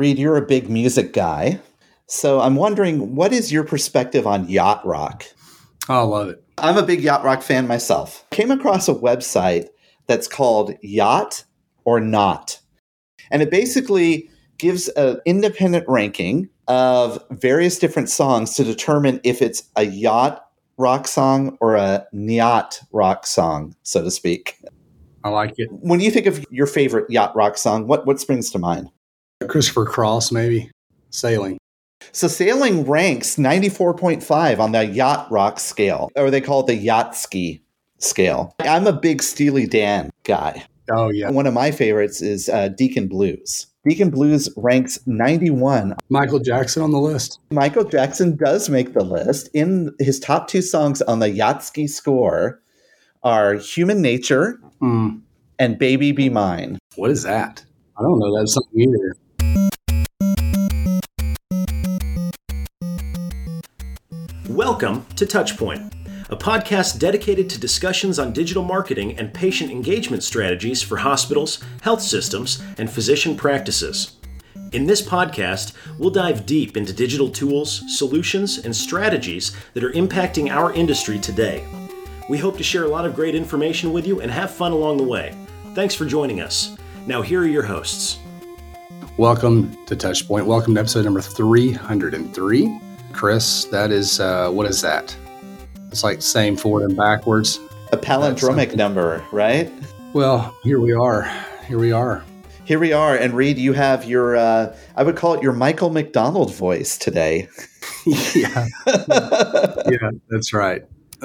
Reed, you're a big music guy. So I'm wondering, what is your perspective on yacht rock? Oh, I love it. I'm a big yacht rock fan myself. Came across a website that's called Yacht or Not. And it basically gives an independent ranking of various different songs to determine if it's a yacht rock song or a yacht rock song, so to speak. I like it. When you think of your favorite yacht rock song, what springs to mind? Christopher Cross, maybe. Sailing. So Sailing ranks 94.5 on the yacht rock scale, or they call it the Yachtski scale. I'm a big Steely Dan guy. Oh, yeah. One of my favorites is Deacon Blues. Deacon Blues ranks 91. Michael Jackson on the list. Michael Jackson does make the list. In his top two songs on the Yachtski score are Human Nature and Baby Be Mine. What is that? I don't know that song either. Welcome to Touchpoint, a podcast dedicated to discussions on digital marketing and patient engagement strategies for hospitals, health systems, and physician practices. In this podcast, we'll dive deep into digital tools, solutions, and strategies that are impacting our industry today. We hope to share a lot of great information with you and have fun along the way. Thanks for joining us. Now, here are your hosts. Welcome to Touchpoint. Welcome to episode number 303. Chris, that is, what is that? It's like saying forward and backwards. A palindromic number, right? Well, here we are. And Reed, you have your, I would call it your Michael McDonald voice today. Yeah, that's right.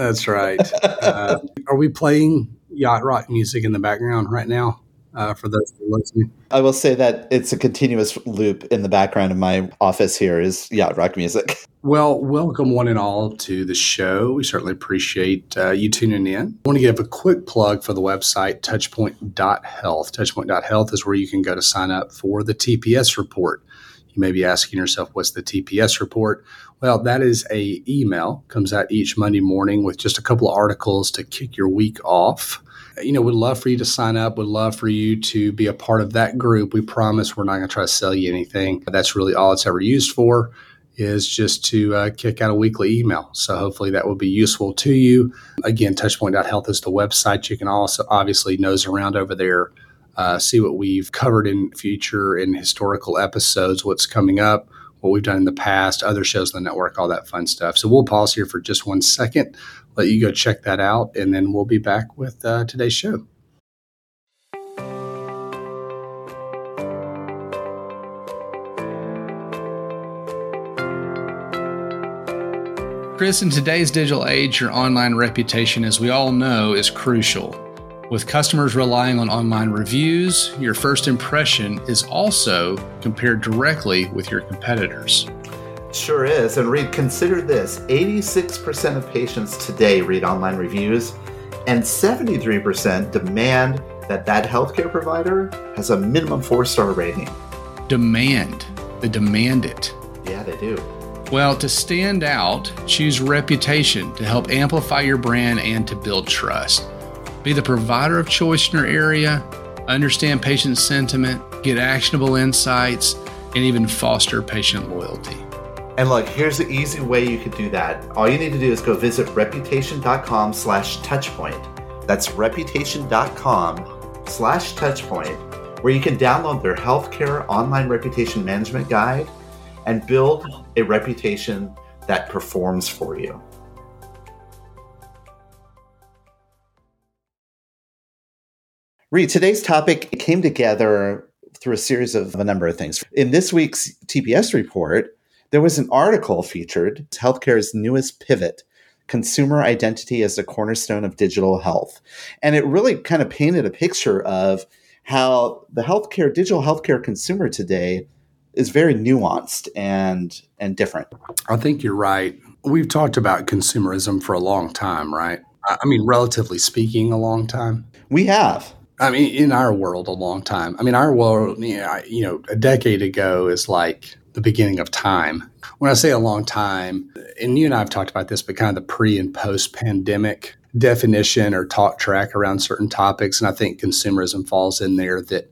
Are we playing yacht rock music in the background right now for those who are listening? I will say that it's a continuous loop in the background of my office here is yacht rock music. Well, welcome one and all to the show. We certainly appreciate you tuning in. I want to give a quick plug for the website, touchpoint.health. Touchpoint.health is where you can go to sign up for the TPS report. You may be asking yourself, what's the TPS report? Well, that is a email, comes out each Monday morning with just a couple of articles to kick your week off. We'd love for you to sign up. Would love for you to be a part of that group. We promise we're not going to try to sell you anything. That's really all it's ever used for, is just to kick out a weekly email. So hopefully that will be useful to you. Again, touchpoint.health is the website. You can also obviously nose around over there, see what we've covered in future and historical episodes, what's coming up, what we've done in the past, other shows on the network, all that fun stuff. So we'll pause here for just 1 second, let you go check that out, and then we'll be back with today's show. Chris, in today's digital age, your online reputation, as we all know, is crucial. With customers relying on online reviews, your first impression is also compared directly with your competitors. Sure is. And Reed, consider this. 86% of patients today read online reviews, and 73% demand that healthcare provider has a minimum 4-star rating. Demand. They demand it. Yeah, they do. Well, to stand out, choose reputation to help amplify your brand and to build trust. Be the provider of choice in your area, understand patient sentiment, get actionable insights, and even foster patient loyalty. And look, here's the easy way you could do that. All you need to do is go visit reputation.com/touchpoint. That's reputation.com/touchpoint, where you can download their healthcare online reputation management guide and build a reputation that performs for you. Reed, today's topic came together through a series of a number of things. In this week's TPS report, there was an article featured, Healthcare's Newest Pivot, Consumer Identity as the Cornerstone of Digital Health. And it really kind of painted a picture of how the digital healthcare consumer today is very nuanced and different. I think you're right. We've talked about consumerism for a long time, right? I mean, relatively speaking, a long time. We have. I mean, in our world, a long time. I mean, our world, a decade ago is like the beginning of time. When I say a long time, and you and I have talked about this, but kind of the pre and post pandemic definition or talk track around certain topics. And I think consumerism falls in there, that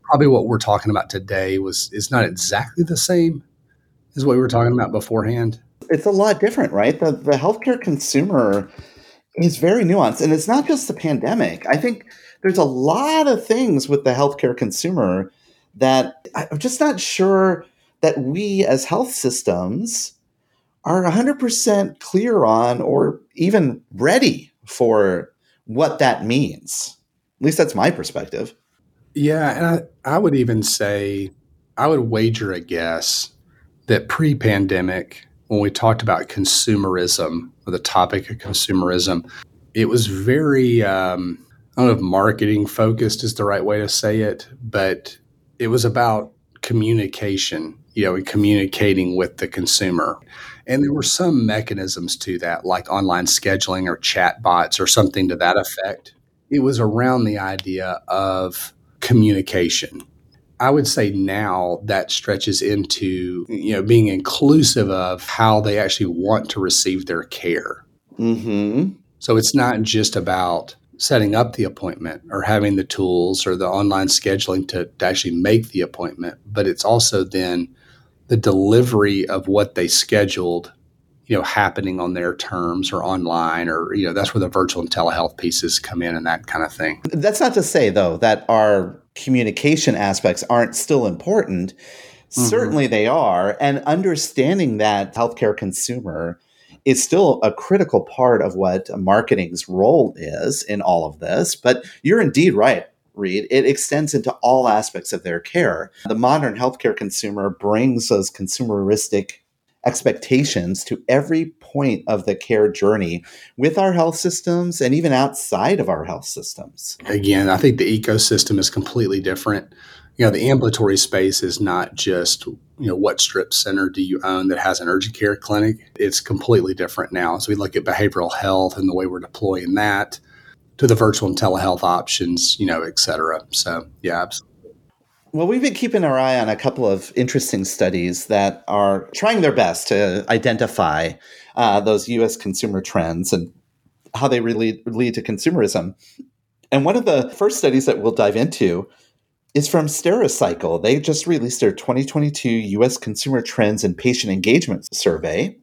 probably what we're talking about today is not exactly the same as what we were talking about beforehand. It's a lot different, right? The healthcare consumer is very nuanced. And it's not just the pandemic. I think there's a lot of things with the healthcare consumer that I'm just not sure that we as health systems are 100% clear on or even ready for what that means. At least that's my perspective. Yeah, and I would even say, I would wager a guess that pre-pandemic, when we talked about consumerism or the topic of consumerism, it was very, I don't know if marketing focused is the right way to say it, but it was about communication, and communicating with the consumer. And there were some mechanisms to that, like online scheduling or chat bots or something to that effect. It was around the idea of communication. I would say now that stretches into, being inclusive of how they actually want to receive their care. Mm-hmm. So it's not just about setting up the appointment or having the tools or the online scheduling to actually make the appointment, but it's also then the delivery of what they scheduled, happening on their terms or online, or, that's where the virtual and telehealth pieces come in and that kind of thing. That's not to say, though, that our communication aspects aren't still important. Mm-hmm. Certainly they are. And understanding that healthcare consumer is still a critical part of what marketing's role is in all of this. But you're indeed right, Reed. It extends into all aspects of their care. The modern healthcare consumer brings those consumeristic expectations to every point of the care journey with our health systems and even outside of our health systems. Again, I think the ecosystem is completely different. The ambulatory space is not just, what strip center do you own that has an urgent care clinic? It's completely different now. So we look at behavioral health and the way we're deploying that to the virtual and telehealth options, et cetera. So, yeah, absolutely. Well, we've been keeping our eye on a couple of interesting studies that are trying their best to identify those U.S. consumer trends and how they really lead to consumerism. And one of the first studies that we'll dive into is from Stericycle. They just released their 2022 U.S. Consumer Trends and Patient Engagement Survey.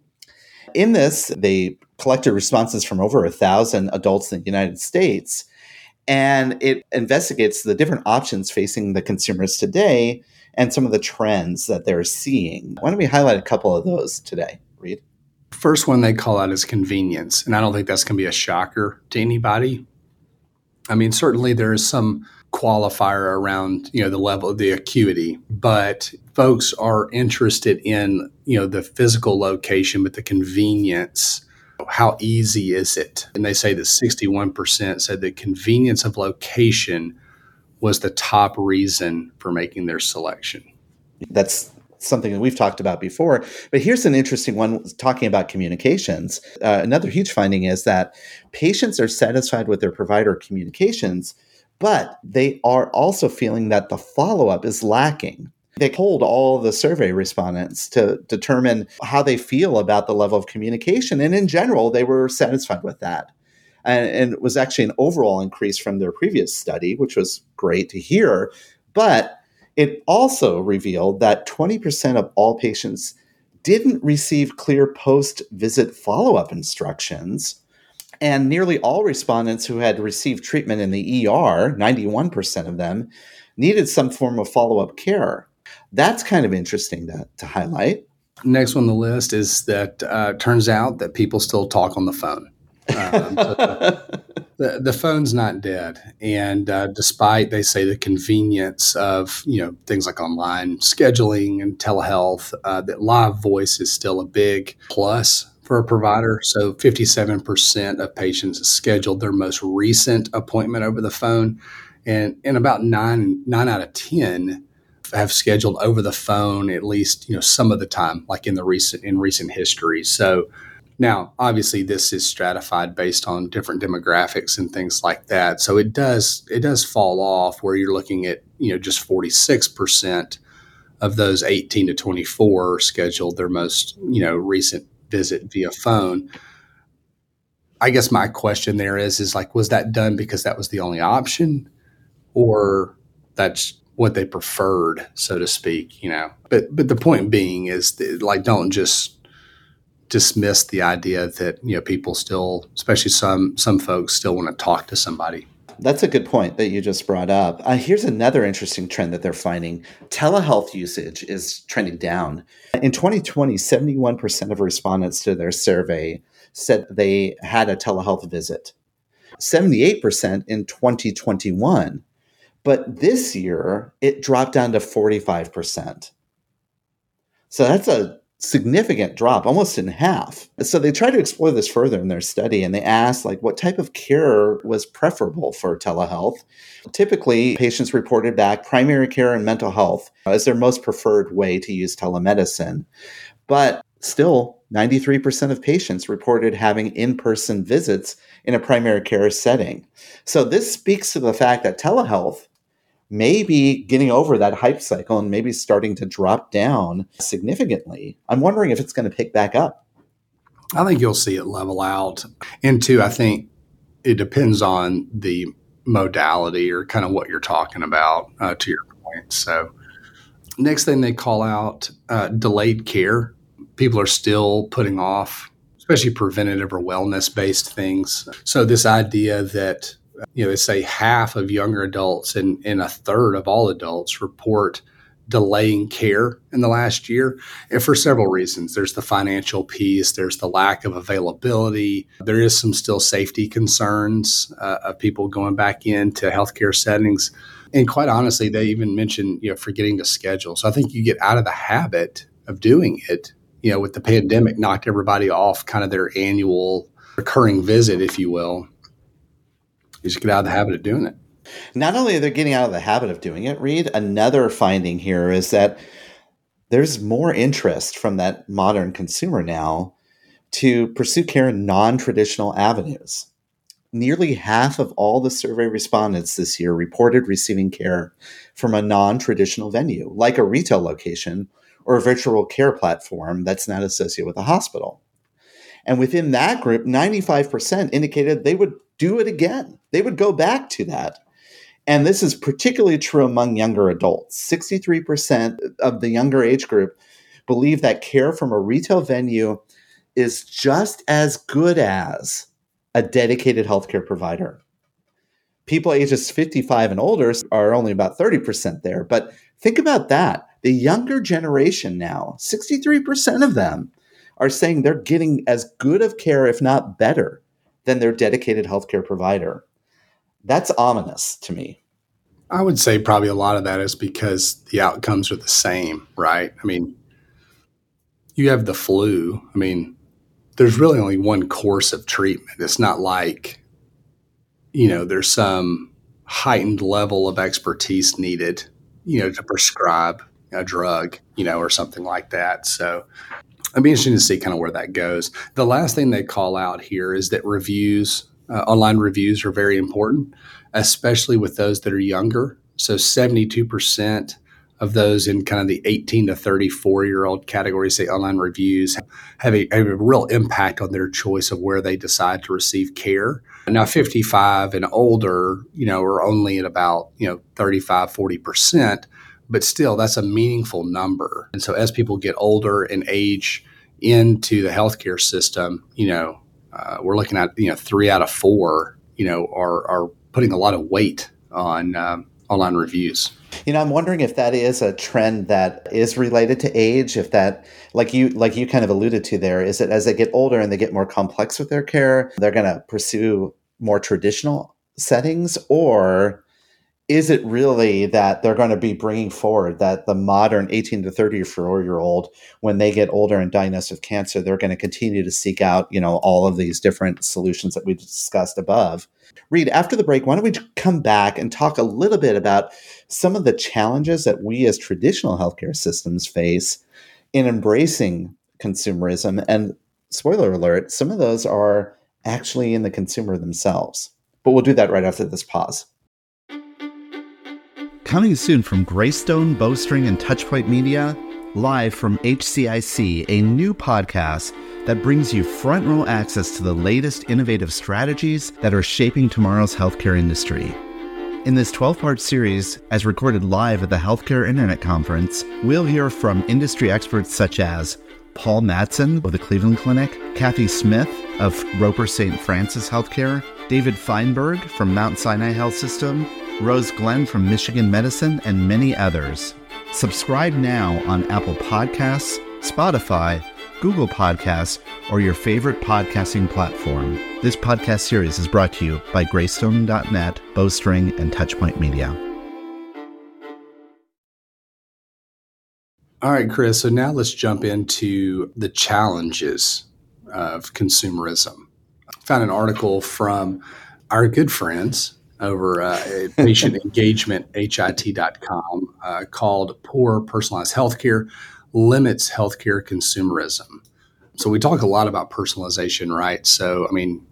In this, they collected responses from over 1,000 adults in the United States, and it investigates the different options facing the consumers today and some of the trends that they're seeing. Why don't we highlight a couple of those today, Reed? First one they call out is convenience, and I don't think that's going to be a shocker to anybody. I mean, certainly there is some qualifier around, the level of the acuity, but folks are interested in, the physical location, but the convenience. How easy is it? And they say that 61% said the convenience of location was the top reason for making their selection. That's something that we've talked about before. But here's an interesting one talking about communications. Another huge finding is that patients are satisfied with their provider communications, but they are also feeling that the follow-up is lacking. They polled all of the survey respondents to determine how they feel about the level of communication. And in general, they were satisfied with that. And it was actually an overall increase from their previous study, which was great to hear. But it also revealed that 20% of all patients didn't receive clear post-visit follow-up instructions. And nearly all respondents who had received treatment in the ER, 91% of them, needed some form of follow-up care. That's kind of interesting to highlight. Next on the list is that turns out that people still talk on the phone. The phone's not dead. And despite, they say, the convenience of, things like online scheduling and telehealth, that live voice is still a big plus for a provider. So 57% of patients scheduled their most recent appointment over the phone. And about nine out of 10 have scheduled over the phone at least, some of the time, like in recent history. So now, obviously, this is stratified based on different demographics and things like that. So it does fall off where you're looking at, just 46% of those 18 to 24 scheduled their most, recent visit via phone. I guess my question there is like, was that done because that was the only option, or that's what they preferred, so to speak, But the point being is that, like, don't just dismiss the idea that, people still, especially some folks, still want to talk to somebody. That's a good point that you just brought up. Here's another interesting trend that they're finding. Telehealth usage is trending down. In 2020, 71% of respondents to their survey said they had a telehealth visit. 78% in 2021. But this year, it dropped down to 45%. So that's a significant drop, almost in half. So they tried to explore this further in their study, and they asked, what type of care was preferable for telehealth? Typically, patients reported back primary care and mental health as their most preferred way to use telemedicine. But still, 93% of patients reported having in-person visits in a primary care setting. So this speaks to the fact that telehealth may be getting over that hype cycle and maybe starting to drop down significantly. I'm wondering if it's going to pick back up. I think you'll see it level out. And two, I think it depends on the modality or kind of what you're talking about, to your point. So next thing they call out, delayed care. People are still putting off, especially preventative or wellness-based things. So this idea that they say half of younger adults and a third of all adults report delaying care in the last year. And for several reasons. There's the financial piece. There's the lack of availability. There is some still safety concerns of people going back into healthcare settings. And quite honestly, they even mentioned, forgetting to schedule. So I think you get out of the habit of doing it. With the pandemic, knocked everybody off kind of their annual recurring visit, if you will. You just get out of the habit of doing it. Not only are they getting out of the habit of doing it, Reed, another finding here is that there's more interest from that modern consumer now to pursue care in non-traditional avenues. Nearly half of all the survey respondents this year reported receiving care from a non-traditional venue, like a retail location or a virtual care platform that's not associated with a hospital. And within that group, 95% indicated they would do it again. They would go back to that. And this is particularly true among younger adults. 63% of the younger age group believe that care from a retail venue is just as good as a dedicated healthcare provider. People ages 55 and older are only about 30% there. But think about that. The younger generation now, 63% of them are saying they're getting as good of care, if not better, than their dedicated healthcare provider. That's ominous to me. I would say probably a lot of that is because the outcomes are the same, right? I mean, you have the flu. I mean, there's really only one course of treatment. It's not like, there's some heightened level of expertise needed, to prescribe a drug, or something like that. So it'd be interesting to see kind of where that goes. The last thing they call out here is that reviews, online reviews, are very important, especially with those that are younger. So 72% of those in kind of the 18 to 34-year-old category say online reviews have a real impact on their choice of where they decide to receive care. Now, 55 and older, are only at about, 35, 40%. But still, that's a meaningful number. And so as people get older and age into the healthcare system, we're looking at, 3 out of 4, are putting a lot of weight on online reviews. I'm wondering if that is a trend that is related to age, if that, like you kind of alluded to there, is it as they get older and they get more complex with their care, they're going to pursue more traditional settings, or is it really that they're going to be bringing forward that the modern 18 to 34-year-old, when they get older and diagnosed with cancer, they're going to continue to seek out, all of these different solutions that we discussed above? Reed, after the break, why don't we come back and talk a little bit about some of the challenges that we as traditional healthcare systems face in embracing consumerism? And spoiler alert, some of those are actually in the consumer themselves. But we'll do that right after this pause. Coming soon from Greystone, Bowstring, and Touchpoint Media, live from HCIC, a new podcast that brings you front row access to the latest innovative strategies that are shaping tomorrow's healthcare industry. In this 12-part series, as recorded live at the Healthcare Internet Conference, we'll hear from industry experts such as Paul Madsen of the Cleveland Clinic, Kathy Smith of Roper St. Francis Healthcare, David Feinberg from Mount Sinai Health System, Rose Glenn from Michigan Medicine, and many others. Subscribe now on Apple Podcasts, Spotify, Google Podcasts, or your favorite podcasting platform. This podcast series is brought to you by Greystone.net, Bowstring, and Touchpoint Media. All right, Chris. So now let's jump into the challenges of consumerism. I found an article from our good friends over at patient engagement, HIT.com, called Poor Personalized Healthcare Limits Healthcare Consumerism. So we talk a lot about personalization, right? So, I mean,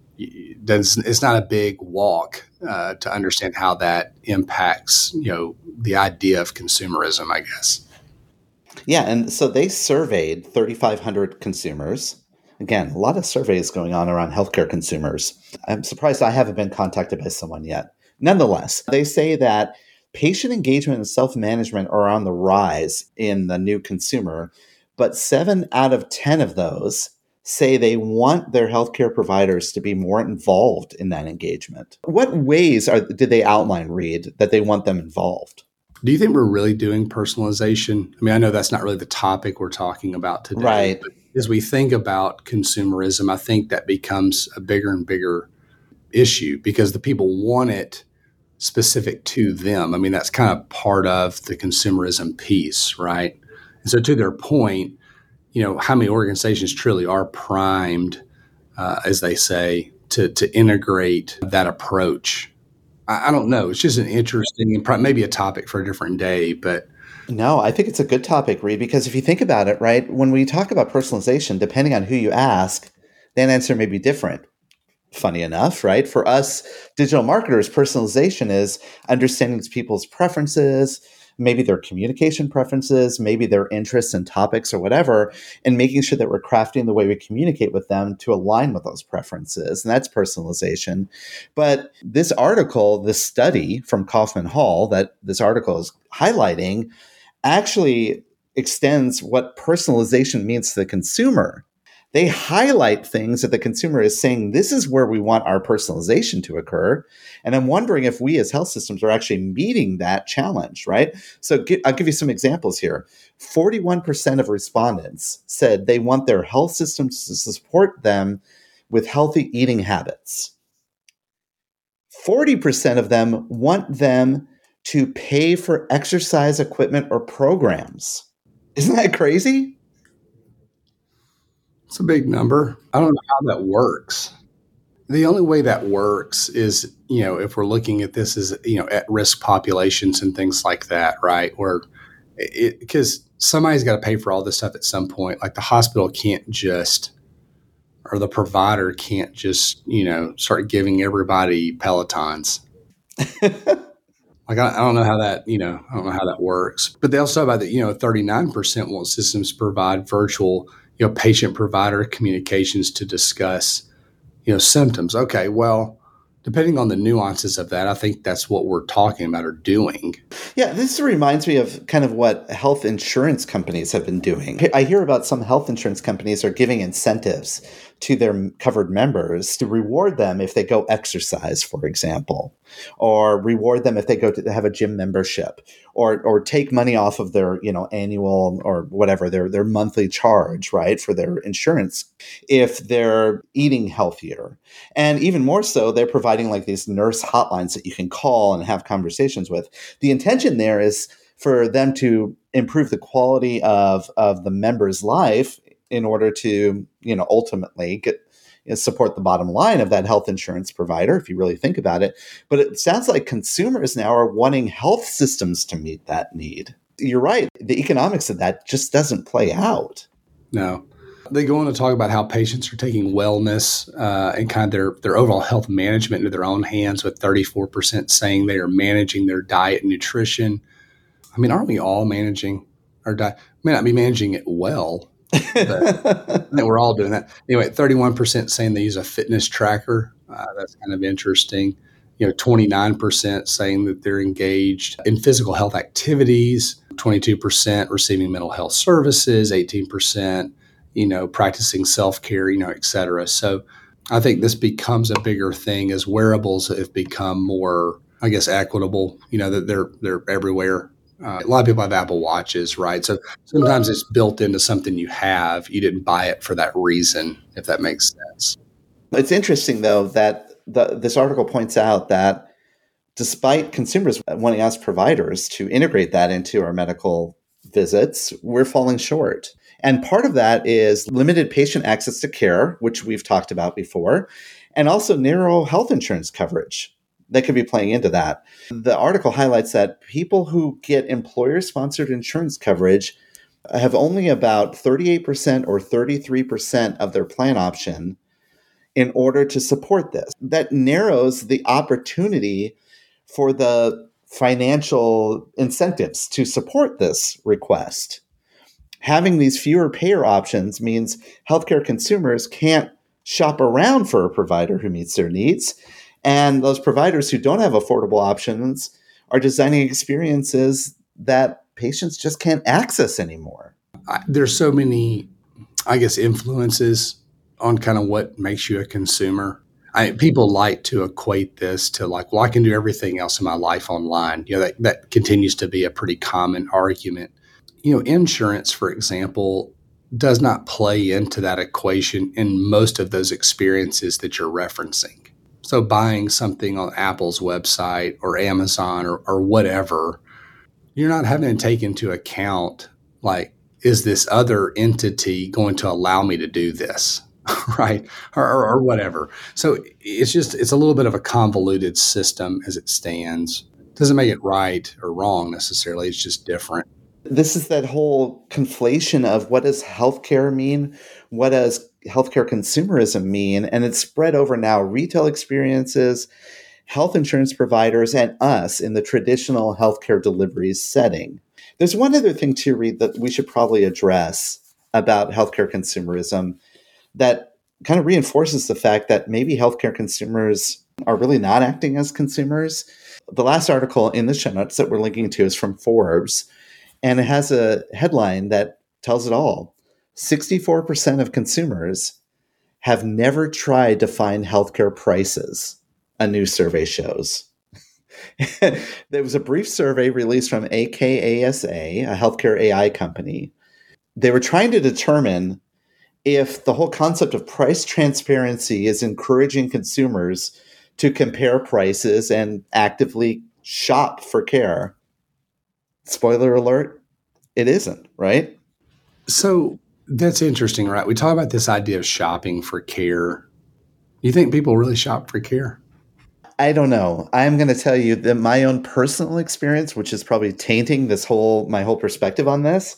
it's not a big walk to understand how that impacts, the idea of consumerism, I guess. Yeah, and so they surveyed 3,500 consumers. Again, a lot of surveys going on around healthcare consumers. I'm surprised I haven't been contacted by someone yet. Nonetheless, they say that patient engagement and self-management are on the rise in the new consumer, but 7 out of 10 of those say they want their healthcare providers to be more involved in that engagement. What ways did they outline, Reed, that they want them involved? Do you think we're really doing personalization? I mean, I know that's not really the topic we're talking about today. Right. But as we think about consumerism, I think that becomes a bigger and bigger issue because the people want it specific to them. I mean, that's kind of part of the consumerism piece, right? And so to their point, how many organizations truly are primed, as they say, to integrate that approach? I don't know. It's just an interesting and maybe a topic for a different day, but. No, I think it's a good topic, Reed, because if you think about it, right, when we talk about personalization, depending on who you ask, that answer may be different. Funny enough, right? For us digital marketers, personalization is understanding people's preferences, maybe their communication preferences, maybe their interests and topics or whatever, and making sure that we're crafting the way we communicate with them to align with those preferences. And that's personalization. But this article, this study from Kaufman Hall that this article is highlighting actually extends what personalization means to the consumer. They highlight things that the consumer is saying, this is where we want our personalization to occur. And I'm wondering if we as health systems are actually meeting that challenge, right? So I'll give you some examples here. 41% of respondents said they want their health systems to support them with healthy eating habits. 40% of them want them to pay for exercise equipment or programs. Isn't that crazy? It's a big number. I don't know how that works. The only way that works is, if we're looking at this as, at-risk populations and things like that, right? Where because somebody's got to pay for all this stuff at some point. Like the hospital can't just, or the provider can't just, start giving everybody Pelotons. Like, I don't know how that, I don't know how that works. But they also talk about that, 39% want systems to provide virtual patient-provider communications to discuss, symptoms. Okay, well, depending on the nuances of that, I think that's what we're talking about or doing. Yeah, this reminds me of kind of what health insurance companies have been doing. I hear about some health insurance companies are giving incentives to their covered members to reward them if they go exercise, for example, or reward them if they go to have a gym membership, or take money off of their annual or whatever their monthly charge, right, for their insurance if they're eating healthier. And even more so, they're providing like these nurse hotlines that you can call and have conversations with. The intention there is for them to improve the quality of the member's life in order to, ultimately support the bottom line of that health insurance provider, if you really think about it. But it sounds like consumers now are wanting health systems to meet that need. You're right. The economics of that just doesn't play out. No. They go on to talk about how patients are taking wellness and kind of their overall health management into their own hands, with 34% saying they are managing their diet and nutrition. I mean, aren't we all managing our diet? May not be managing it well, but I think we're all doing that. Anyway, 31% saying they use a fitness tracker. That's kind of interesting. 29% saying that they're engaged in physical health activities, 22% receiving mental health services, 18%, practicing self-care, et cetera. So I think this becomes a bigger thing as wearables have become more, I guess, equitable, that they're everywhere. A lot of people have Apple Watches, right? So sometimes it's built into something you have. You didn't buy it for that reason, if that makes sense. It's interesting, though, that this article points out that despite consumers wanting us providers to integrate that into our medical visits, we're falling short. And part of that is limited patient access to care, which we've talked about before, and also narrow health insurance coverage that could be playing into that. The article highlights that people who get employer-sponsored insurance coverage have only about 38% or 33% of their plan option in order to support this. That narrows the opportunity for the financial incentives to support this request. Having these fewer payer options means healthcare consumers can't shop around for a provider who meets their needs. And those providers who don't have affordable options are designing experiences that patients just can't access anymore. There's so many, I guess, influences on kind of what makes you a consumer. People like to equate this to like, well, I can do everything else in my life online. That continues to be a pretty common argument. Insurance, for example, does not play into that equation in most of those experiences that you're referencing. So buying something on Apple's website or Amazon or whatever, you're not having to take into account, like, is this other entity going to allow me to do this? Right. Or whatever. So it's a little bit of a convoluted system as it stands. Doesn't make it right or wrong necessarily. It's just different. This is that whole conflation of what does healthcare mean? What does healthcare consumerism mean? And it's spread over now retail experiences, health insurance providers, and us in the traditional healthcare delivery setting. There's one other thing too, Reed, that we should probably address about healthcare consumerism that kind of reinforces the fact that maybe healthcare consumers are really not acting as consumers. The last article in the show notes that we're linking to is from Forbes, and it has a headline that tells it all. 64% of consumers have never tried to find healthcare prices, a new survey shows. There was a brief survey released from AKASA, a healthcare AI company. They were trying to determine if the whole concept of price transparency is encouraging consumers to compare prices and actively shop for care. Spoiler alert, it isn't, right? So that's interesting, right? We talk about this idea of shopping for care. You think people really shop for care? I don't know. I'm going to tell you that my own personal experience, which is probably tainting my whole perspective on this,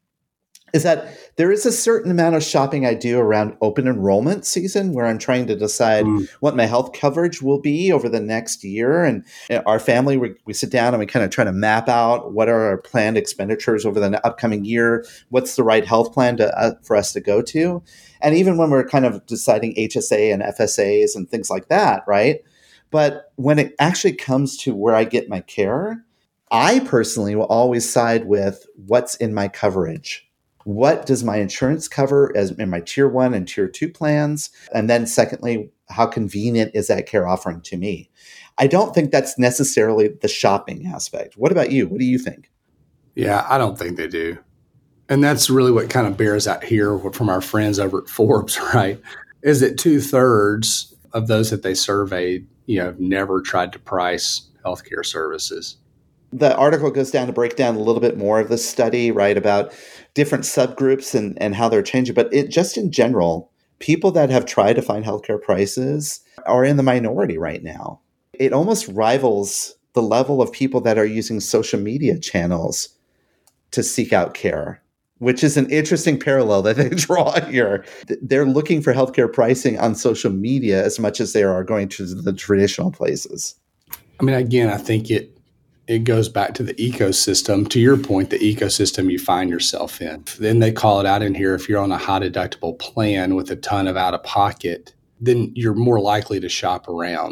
is that there is a certain amount of shopping I do around open enrollment season where I'm trying to decide what my health coverage will be over the next year. And our family, we sit down and we kind of try to map out what are our planned expenditures over the upcoming year, what's the right health plan for us to go to. And even when we're kind of deciding HSA and FSAs and things like that, right? But when it actually comes to where I get my care, I personally will always side with what's in my coverage. What does my insurance cover as in my tier 1 and tier 2 plans? And then secondly, how convenient is that care offering to me? I don't think that's necessarily the shopping aspect. What about you? What do you think? Yeah, I don't think they do. And that's really what kind of bears out here from our friends over at Forbes, right? Is that 2/3 of those that they surveyed, have never tried to price healthcare services. The article goes down to break down a little bit more of the study, right, about different subgroups and how they're changing. But just in general, people that have tried to find healthcare prices are in the minority right now. It almost rivals the level of people that are using social media channels to seek out care, which is an interesting parallel that they draw here. They're looking for healthcare pricing on social media as much as they are going to the traditional places. I mean, again, I think it goes back to the ecosystem. To your point, the ecosystem you find yourself in. Then they call it out in here. If you're on a high deductible plan with a ton of out of pocket, then you're more likely to shop around.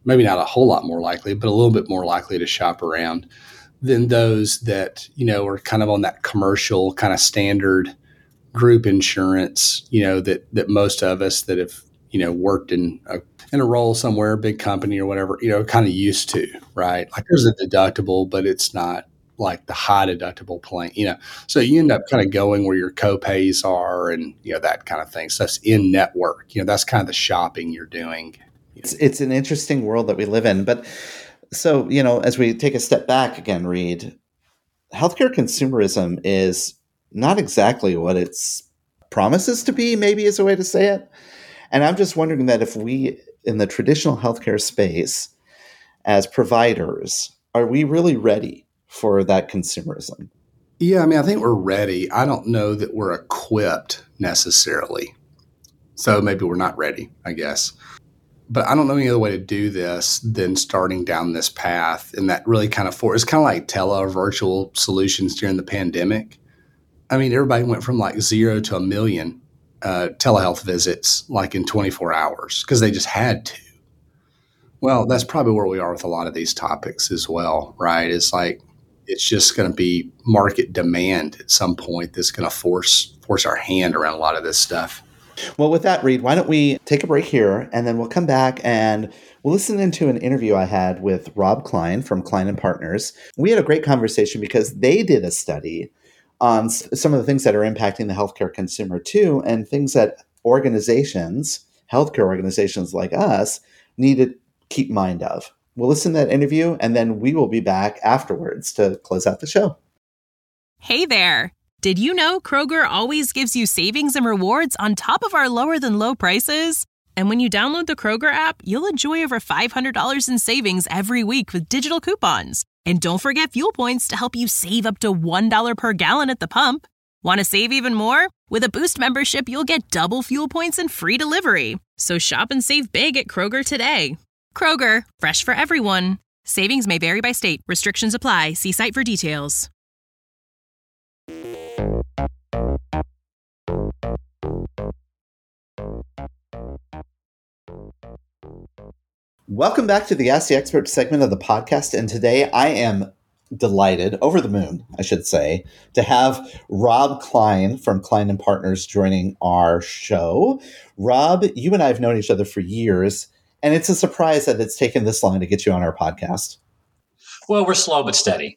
maybe not a whole lot more likely, but a little bit more likely to shop around than those that, are kind of on that commercial kind of standard group insurance, that most of us that have, worked in a role somewhere, a big company or whatever, kind of used to, right? Like there's a deductible, but it's not like the high deductible plan, so you end up kind of going where your co-pays are and, that kind of thing. So that's in network, that's kind of the shopping you're doing. It's an interesting world that we live in. But so, as we take a step back again, Reed, healthcare consumerism is not exactly what it's promises to be, maybe is a way to say it. And I'm just wondering that if we, in the traditional healthcare space, as providers, are we really ready for that consumerism? Yeah, I think we're ready. I don't know that we're equipped necessarily. So maybe we're not ready, I guess. But I don't know any other way to do this than starting down this path. And that really kind of it's kind of like virtual solutions during the pandemic. Everybody went from like 0 to 1 million telehealth visits like in 24 hours because they just had to. Well, that's probably where we are with a lot of these topics as well, right? It's like it's just going to be market demand at some point that's going to force our hand around a lot of this stuff. Well, with that, Reed, why don't we take a break here and then we'll come back and we'll listen into an interview I had with Rob Klein from Klein & Partners. We had a great conversation because they did a study on some of the things that are impacting the healthcare consumer too, and things that healthcare organizations like us, need to keep mind of. We'll listen to that interview and then we will be back afterwards to close out the show. Hey there. Did you know Kroger always gives you savings and rewards on top of our lower than low prices? And when you download the Kroger app, you'll enjoy over $500 in savings every week with digital coupons. And don't forget fuel points to help you save up to $1 per gallon at the pump. Want to save even more? With a Boost membership, you'll get double fuel points and free delivery. So shop and save big at Kroger today. Kroger, fresh for everyone. Savings may vary by state. Restrictions apply. See site for details. Welcome back to the Ask the Expert segment of the podcast. And today I am delighted, over the moon, I should say, to have Rob Klein from Klein & Partners joining our show. Rob, you and I have known each other for years, and it's a surprise that it's taken this long to get you on our podcast. Well, we're slow but steady.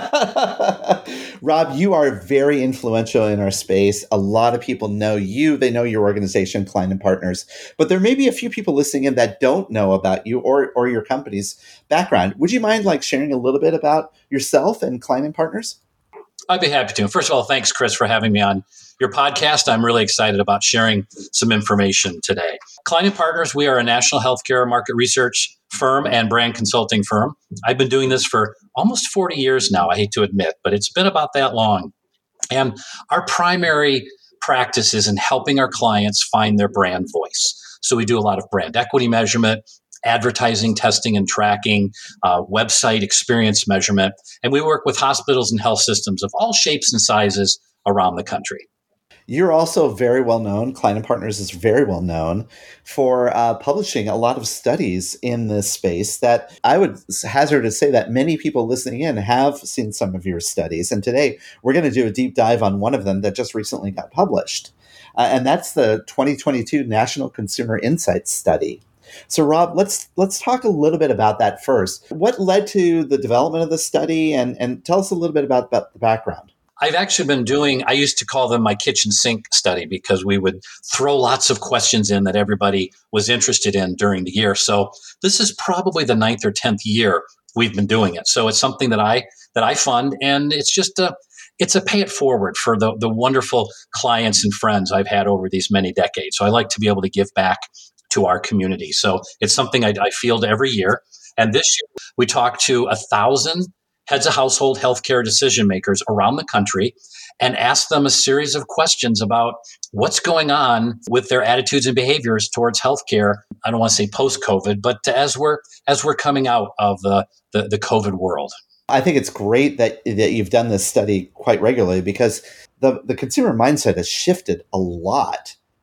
Rob, you are very influential in our space. A lot of people know you. They know your organization, Klein & Partners. But there may be a few people listening in that don't know about you or your company's background. Would you mind sharing a little bit about yourself and Klein & Partners? I'd be happy to. First of all, thanks, Chris, for having me on your podcast. I'm really excited about sharing some information today. Klein & Partners, we are a national healthcare market research firm and brand consulting firm. I've been doing this for almost 40 years now, I hate to admit, but it's been about that long. And our primary practice is in helping our clients find their brand voice. So we do a lot of brand equity measurement, advertising testing and tracking, website experience measurement, and we work with hospitals and health systems of all shapes and sizes around the country. You're also very well known. Klein & Partners is very well known for publishing a lot of studies in this space that I would hazard to say that many people listening in have seen some of your studies. And today we're going to do a deep dive on one of them that just recently got published. And that's the 2022 National Consumer Insights Study. So, Rob, let's talk a little bit about that first. What led to the development of the study, and tell us a little bit about the background. I've actually been I used to call them my kitchen sink study because we would throw lots of questions in that everybody was interested in during the year. So this is probably the 9th or 10th year we've been doing it. So it's something that I fund, and it's just it's a pay it forward for the wonderful clients and friends I've had over these many decades. So I like to be able to give back to our community. So it's something I field every year. And this year we talked to 1,000 heads of household healthcare decision makers around the country and asked them a series of questions about what's going on with their attitudes and behaviors towards healthcare. I don't want to say post-COVID, but as we're coming out of the COVID world. I think it's great that you've done this study quite regularly because the consumer mindset has shifted a lot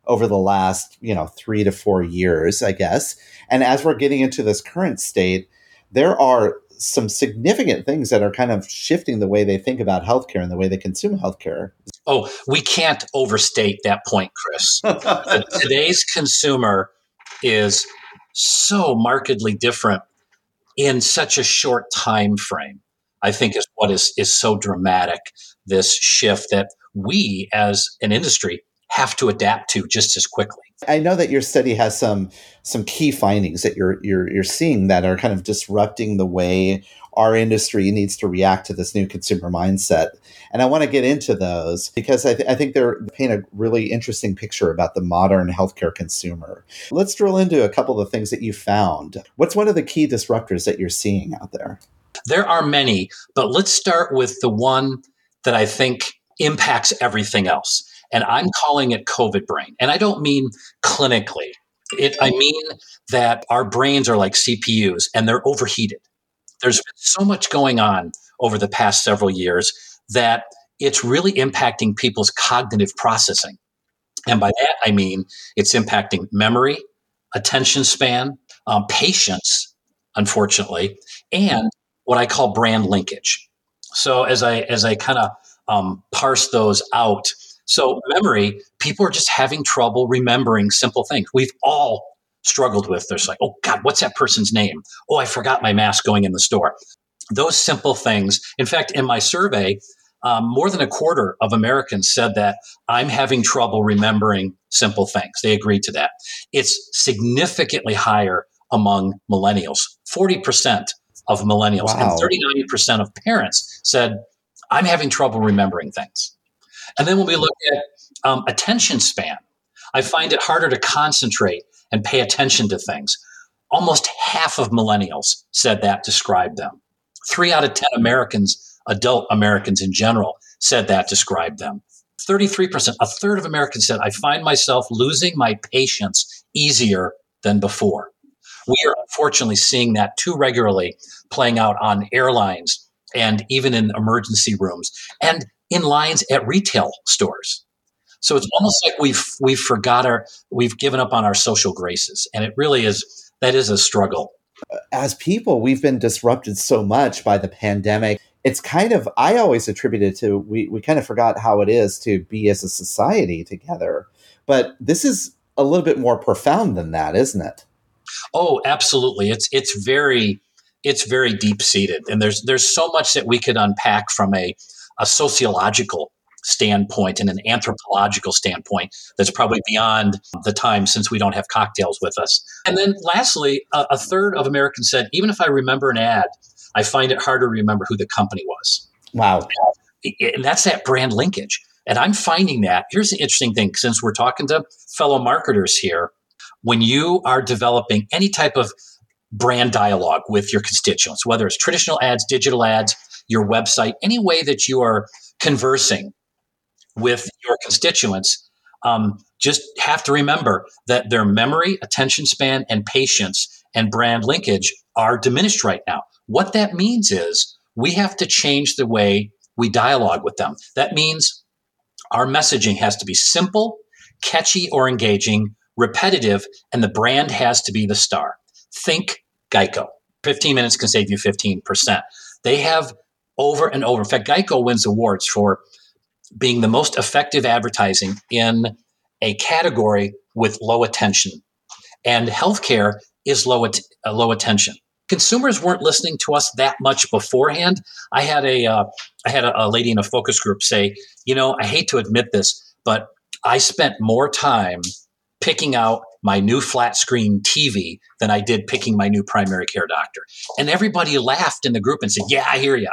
over the last, 3 to 4 years, I guess. And as we're getting into this current state, there are some significant things that are kind of shifting the way they think about healthcare and the way they consume healthcare. Oh, we can't overstate that point, Chris. Today's consumer is so markedly different in such a short time frame. I think is what is so dramatic, this shift that we as an industry have to adapt to just as quickly. I know that your study has some key findings that you're seeing that are kind of disrupting the way our industry needs to react to this new consumer mindset. And I want to get into those because I think they paint a really interesting picture about the modern healthcare consumer. Let's drill into a couple of the things that you found. What's one of the key disruptors that you're seeing out there? There are many, but let's start with the one that I think impacts everything else. And I'm calling it COVID brain. And I don't mean clinically. I mean that our brains are like CPUs and they're overheated. There's been so much going on over the past several years that it's really impacting people's cognitive processing. And by that, I mean it's impacting memory, attention span, patience, unfortunately, and what I call brand linkage. So as I kind of parse those out, so memory, people are just having trouble remembering simple things. We've all struggled with. There's like, oh God, what's that person's name? Oh, I forgot my mask going in the store. Those simple things. In fact, in my survey, more than a quarter of Americans said that I'm having trouble remembering simple things. They agreed to that. It's significantly higher among millennials. 40% of millennials and 39% of parents said, I'm having trouble remembering things. And then when we look at attention span, I find it harder to concentrate and pay attention to things. Almost half of millennials said that described them. 3 out of 10 Americans, adult Americans in general, said that described them. 33%, a third of Americans said, I find myself losing my patience easier than before. We are unfortunately seeing that too regularly playing out on airlines and even in emergency rooms and in lines at retail stores. So it's almost like we've given up on our social graces. And it really that is a struggle. As people, we've been disrupted so much by the pandemic. It's kind of, I always attribute it to, we kind of forgot how it is to be as a society together. But this is a little bit more profound than that, isn't it? Oh, absolutely. It's very deep seated. And there's so much that we could unpack from a sociological standpoint and an anthropological standpoint that's probably beyond the time since we don't have cocktails with us. And then lastly, a third of Americans said, even if I remember an ad, I find it harder to remember who the company was. Wow. And that's that brand linkage. And I'm finding that, here's the interesting thing, since we're talking to fellow marketers here, when you are developing any type of brand dialogue with your constituents, whether it's traditional ads, digital ads, your website, any way that you are conversing with your constituents, just have to remember that their memory, attention span, and patience and brand linkage are diminished right now. What that means is we have to change the way we dialogue with them. That means our messaging has to be simple, catchy or engaging, repetitive, and the brand has to be the star. Think Geico. 15 minutes can save you 15%. They have over and over. In fact, Geico wins awards for being the most effective advertising in a category with low attention. And healthcare is low attention. Consumers weren't listening to us that much beforehand. I had a lady in a focus group say, I hate to admit this, but I spent more time picking out my new flat screen TV than I did picking my new primary care doctor. And everybody laughed in the group and said, yeah, I hear you.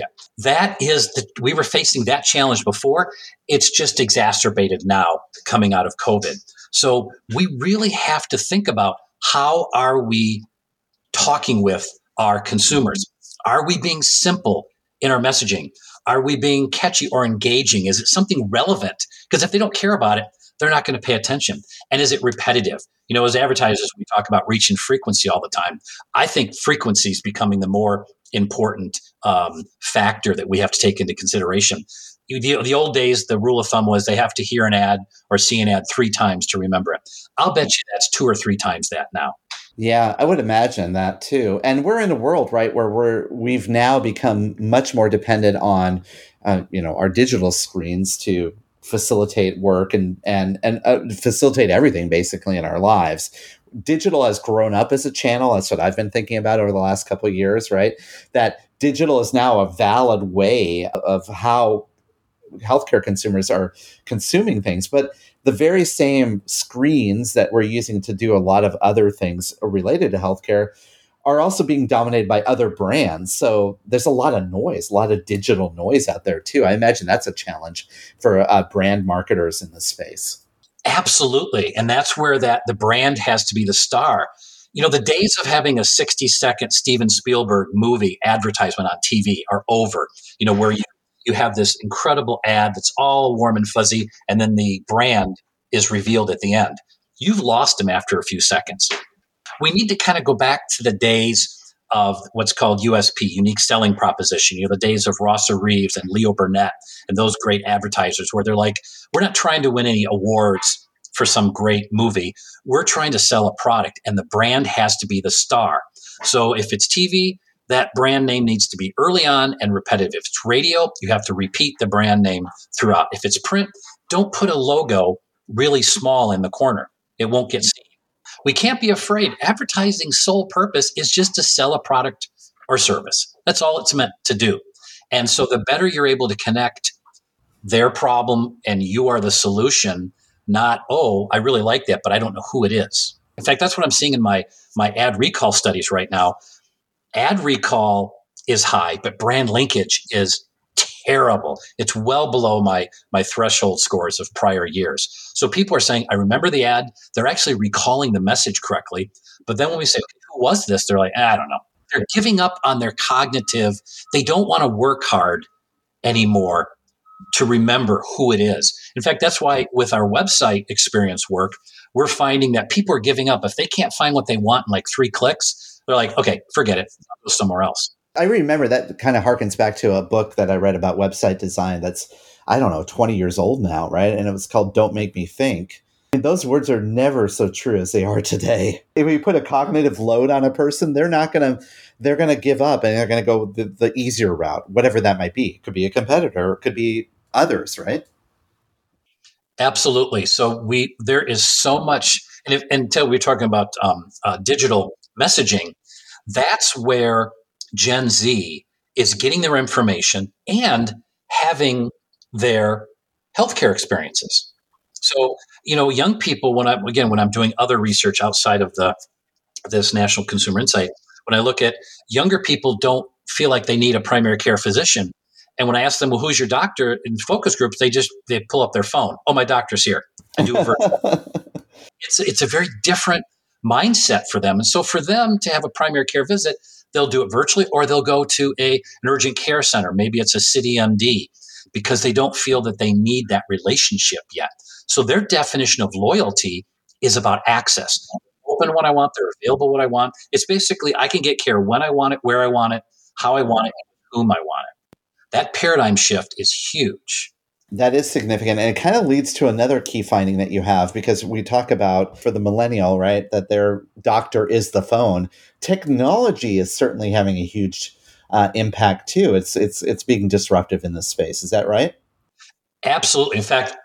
We were facing that challenge before. It's just exacerbated now coming out of COVID. So we really have to think about, how are we talking with our consumers? Are we being simple in our messaging? Are we being catchy or engaging? Is it something relevant? Because if they don't care about it, they're not going to pay attention. And is it repetitive? As advertisers, we talk about reach and frequency all the time. I think frequency is becoming the more important factor that we have to take into consideration. the old days, the rule of thumb was they have to hear an ad or see an ad 3 times to remember it. I'll bet you that's 2 or 3 times that now. Yeah, I would imagine that too. And we're in a world, right, where we've now become much more dependent on, our digital screens to facilitate work and facilitate everything basically in our lives. Digital has grown up as a channel. That's what I've been thinking about over the last couple of years, right? That digital is now a valid way of how healthcare consumers are consuming things. But the very same screens that we're using to do a lot of other things related to healthcare are also being dominated by other brands. So there's a lot of noise, a lot of digital noise out there too. I imagine that's a challenge for brand marketers in this space. Absolutely. And that's where the brand has to be the star. The days of having a 60-second Steven Spielberg movie advertisement on TV are over, where you have this incredible ad that's all warm and fuzzy, and then the brand is revealed at the end. You've lost them after a few seconds. We need to kind of go back to the days of what's called USP, unique selling proposition, the days of Rosser Reeves and Leo Burnett and those great advertisers where they're like, we're not trying to win any awards for some great movie. We're trying to sell a product, and the brand has to be the star. So if it's TV, that brand name needs to be early on and repetitive. If it's radio, you have to repeat the brand name throughout. If it's print, don't put a logo really small in the corner. It won't get seen. We can't be afraid. Advertising's sole purpose is just to sell a product or service. That's all it's meant to do. And so the better you're able to connect their problem and you are the solution, not, oh, I really like that, but I don't know who it is. In fact, that's what I'm seeing in my ad recall studies right now. Ad recall is high, but brand linkage is terrible. It's well below my threshold scores of prior years. So people are saying, I remember the ad. They're actually recalling the message correctly. But then when we say, who was this? They're like, I don't know. They're giving up on their cognitive. They don't want to work hard anymore to remember who it is. In fact, that's why with our website experience work, we're finding that people are giving up. If they can't find what they want in like 3 clicks, they're like, okay, forget it. I'll go somewhere else. I remember that kind of harkens back to a book that I read about website design that's, 20 years old now, right? And it was called Don't Make Me Think. And those words are never so true as they are today. If we put a cognitive load on a person, they're going to give up and they're going to go the easier route, whatever that might be. It could be a competitor, it could be others, right? Absolutely. So there is so much, and until we're talking about digital messaging, that's where Gen Z is getting their information and having their healthcare experiences. So, young people, when I'm doing other research outside of this National Consumer Insight, when I look at younger people don't feel like they need a primary care physician. And when I ask them, well, who's your doctor in focus groups, they pull up their phone. Oh, my doctor's here. I do a virtual. It's a very different mindset for them. And so for them to have a primary care visit, they'll do it virtually or they'll go to an urgent care center. Maybe it's a CityMD because they don't feel that they need that relationship yet. So their definition of loyalty is about access. Open what I want, they're available what I want. It's basically I can get care when I want it, where I want it, how I want it, and with whom I want it. That paradigm shift is huge. That is significant. And it kind of leads to another key finding that you have, because we talk about for the millennial, right, that their doctor is the phone. Technology is certainly having a huge impact too. It's being disruptive in this space. Is that right? Absolutely. In fact,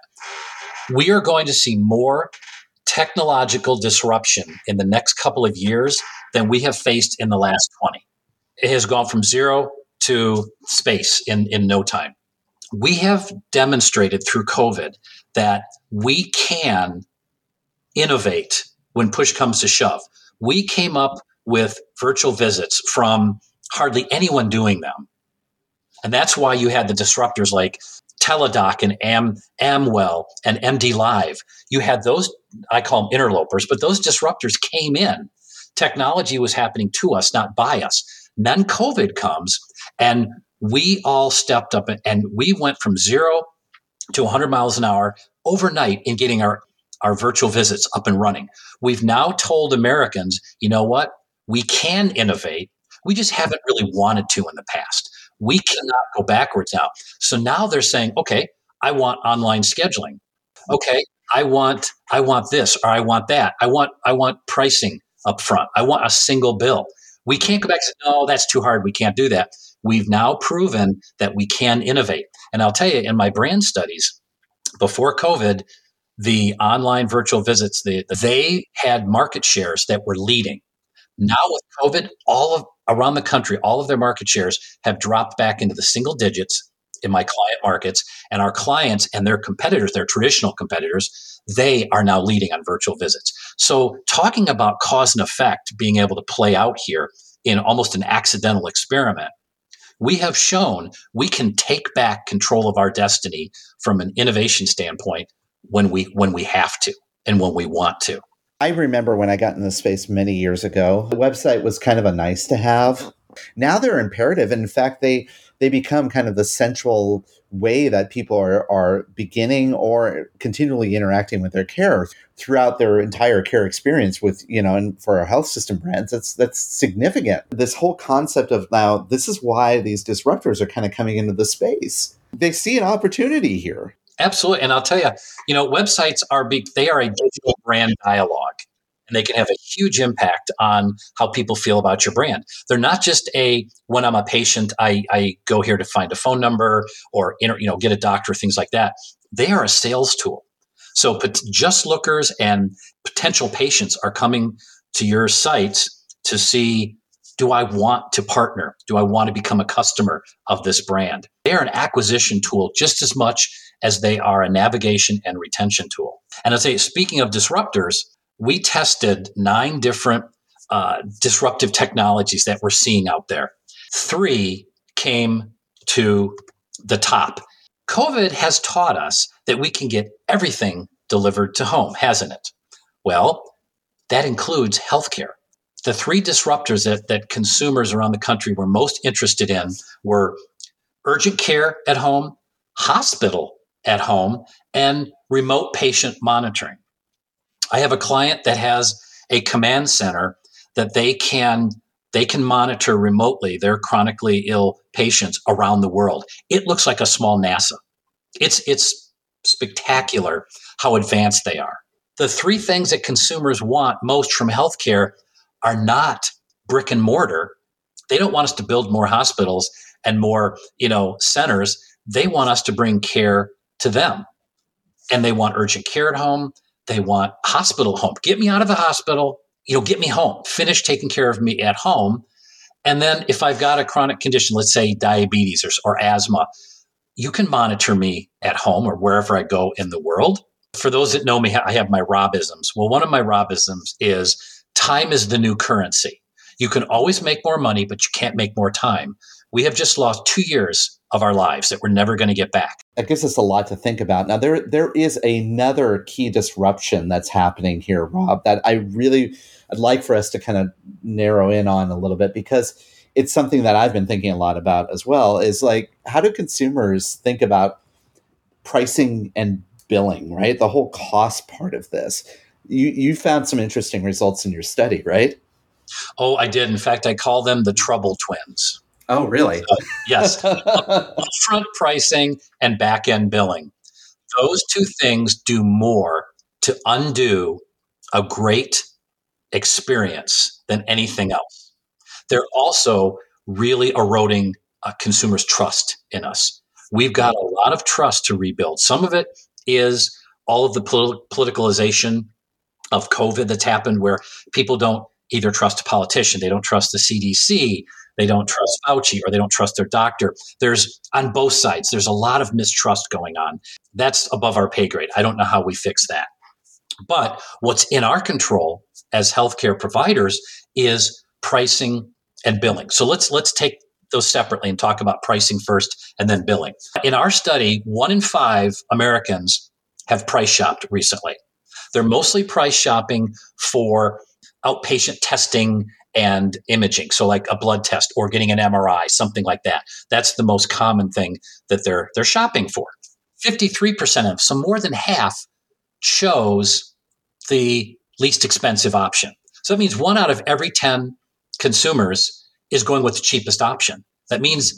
we are going to see more technological disruption in the next couple of years than we have faced in the last 20. It has gone from zero to space in no time. We have demonstrated through COVID that we can innovate when push comes to shove. We came up with virtual visits from hardly anyone doing them. And that's why you had the disruptors like Teladoc and Amwell and MD Live. You had those, I call them interlopers, but those disruptors came in. Technology was happening to us, not by us. And then COVID comes and we all stepped up and we went from 0 to 100 miles an hour overnight in getting our virtual visits up and running. We've now told Americans, you know what? We can innovate. We just haven't really wanted to in the past. We cannot go backwards now. So now they're saying, okay, I want online scheduling. Okay, I want this, or I want that. I want pricing up front. I want a single bill. We can't go back and say, no, that's too hard. We can't do that. We've now proven that we can innovate. And I'll tell you, in my brand studies, before COVID, the online virtual visits, they had market shares that were leading. Now with COVID, around the country, all of their market shares have dropped back into the single digits in my client markets, and our clients and their competitors, their traditional competitors, they are now leading on virtual visits. So talking about cause and effect being able to play out here in almost an accidental experiment, we have shown we can take back control of our destiny from an innovation standpoint when we have to and when we want to. I remember when I got in this space many years ago, the website was kind of a nice to have. Now they're imperative. And in fact, they become kind of the central way that people are beginning or continually interacting with their care throughout their entire care experience with, and for our health system brands, that's significant. This whole concept of now, this is why these disruptors are kind of coming into the space. They see an opportunity here. Absolutely. And I'll tell you, websites they are a digital brand dialogue, and they can have a huge impact on how people feel about your brand. They're not just when I'm a patient, I go here to find a phone number or, get a doctor, things like that. They are a sales tool. So just lookers and potential patients are coming to your sites to see, do I want to partner? Do I want to become a customer of this brand? They are an acquisition tool just as much as they are a navigation and retention tool. And I'll say, speaking of disruptors, we tested 9 different disruptive technologies that we're seeing out there. 3 came to the top. COVID has taught us that we can get everything delivered to home, hasn't it? Well, that includes healthcare. The 3 disruptors that consumers around the country were most interested in were urgent care at home, hospital at home, and remote patient monitoring. I have a client that has a command center that they can monitor remotely their chronically ill patients around the world. It looks like a small NASA. It's spectacular how advanced they are. The 3 things that consumers want most from healthcare are not brick and mortar. They don't want us to build more hospitals and more, centers. They want us to bring care to them. And they want urgent care at home. They want hospital home. Get me out of the hospital, get me home. Finish taking care of me at home. And then if I've got a chronic condition, let's say diabetes or asthma, you can monitor me at home or wherever I go in the world. For those that know me, I have my Robisms. Well, one of my Robisms is time is the new currency. You can always make more money, but you can't make more time. We have just lost 2 years of our lives that we're never going to get back. That gives us a lot to think about. Now, there is another key disruption that's happening here, Rob, that I'd like for us to kind of narrow in on a little bit, because it's something that I've been thinking a lot about as well, is like, how do consumers think about pricing and billing, right? The whole cost part of this. You found some interesting results in your study, right? Oh, I did. In fact, I call them the trouble twins. Oh, really? Yes. Upfront pricing and back-end billing. Those 2 things do more to undo a great experience than anything else. They're also really eroding consumers' trust in us. We've got a lot of trust to rebuild. Some of it is all of the politicalization of COVID that's happened, where people don't either trust a politician, they don't trust the CDC, they don't trust Fauci, or they don't trust their doctor. There's, on both sides, there's a lot of mistrust going on. That's above our pay grade. I don't know how we fix that. But what's in our control as healthcare providers is pricing and billing. So let's take those separately and talk about pricing first and then billing. In our study, 1 in 5 Americans have price shopped recently. They're mostly price shopping for outpatient testing and imaging. So like a blood test or getting an MRI, something like that. That's the most common thing that they're shopping for. 53% of, so more than half, chose the least expensive option. So that means 1 out of every 10 consumers is going with the cheapest option. That means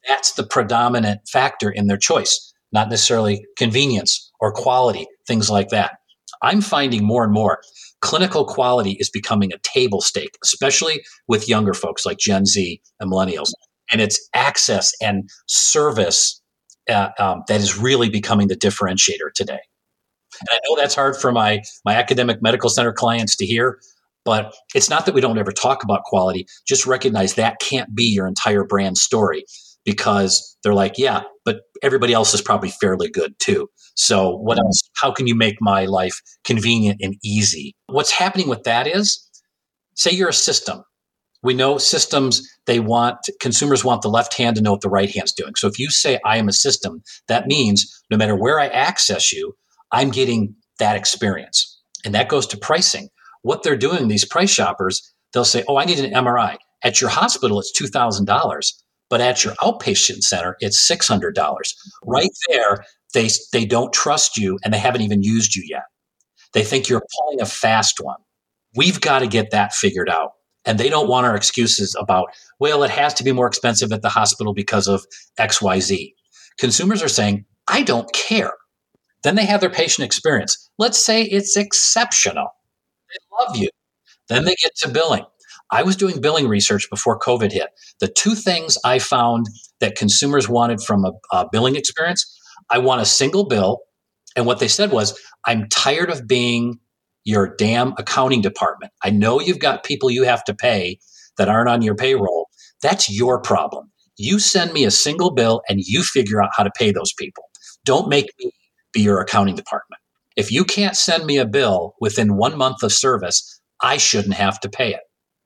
That's the predominant factor in their choice, not necessarily convenience or quality, things like that. I'm finding more and more clinical quality is becoming a table stake, especially with younger folks like Gen Z and millennials. And it's access and service that is really becoming the differentiator today. And I know that's hard for my academic medical center clients to hear, but it's not that we don't ever talk about quality. Just recognize that can't be your entire brand story, because they're like, yeah, but everybody else is probably fairly good too. So what else? How can you make my life convenient and easy? What's happening with that is, say you're a system. We know systems, consumers want the left hand to know what the right hand's doing. So if you say I am a system, that means no matter where I access you, I'm getting that experience. And that goes to pricing. What they're doing, these price shoppers, they'll say, oh, I need an MRI. At your hospital, it's $2,000. But at your outpatient center, it's $600. Right there, they don't trust you, and they haven't even used you yet. They think you're pulling a fast one. We've got to get that figured out. And they don't want our excuses about, well, it has to be more expensive at the hospital because of XYZ. Consumers are saying, I don't care. Then they have their patient experience. Let's say it's exceptional. They love you. Then they get to billing. I was doing billing research before COVID hit. The two things I found that consumers wanted from a billing experience, I want a single bill. And what they said was, I'm tired of being your damn accounting department. I know you've got people you have to pay that aren't on your payroll. That's your problem. You send me a single bill and you figure out how to pay those people. Don't make me be your accounting department. If you can't send me a bill within 1 month of service, I shouldn't have to pay it.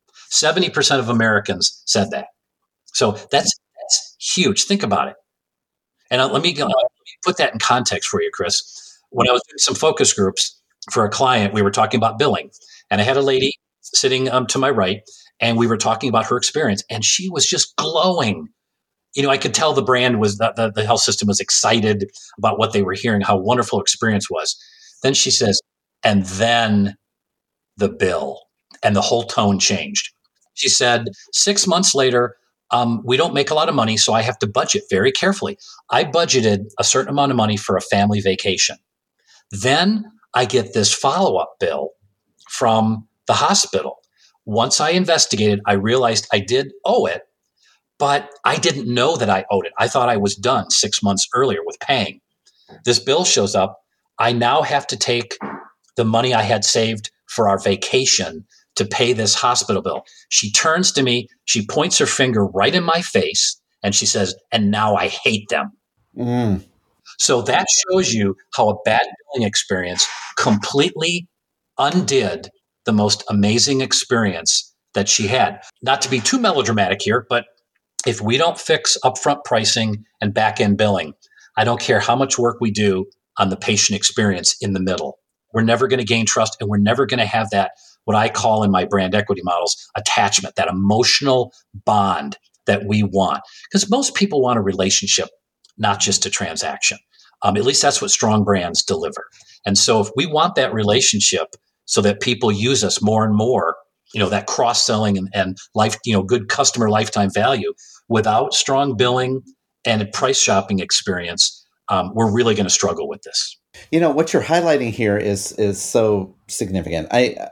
70% of Americans said that. So that's huge. Think about it. And let me put that in context for you, Chris. When I was doing some focus groups for a client, we were talking about billing. And I had a lady sitting to my right, and we were talking about her experience. And she was just glowing. You know, I could tell the brand was, the health system was excited about what they were hearing, how wonderful experience was. Then she says, and then the bill, and the whole tone changed. She said, 6 months later, we don't make a lot of money, so I have to budget very carefully. I budgeted a certain amount of money for a family vacation. Then I get this follow-up bill from the hospital. Once I investigated, I realized I did owe it, but I didn't know that I owed it. I thought I was done 6 months earlier with paying. This bill shows up. I now have to take the money I had saved for our vacation to pay this hospital bill. She turns to me, she points her finger right in my face, and she says, and now I hate them. Mm. So that shows you how a bad billing experience completely undid the most amazing experience that she had. Not to be too melodramatic here, but if we don't fix upfront pricing and back-end billing, I don't care how much work we do on the patient experience in the middle. We're never going to gain trust, and we're never going to have that, what I call in my brand equity models, attachment, that emotional bond that we want. Because most people want a relationship, not just a transaction. At least that's what strong brands deliver. And so if we want that relationship so that people use us more and more, that cross-selling and life, good customer lifetime value, without strong billing and a price shopping experience, we're really going to struggle with this. What you're highlighting here is so significant.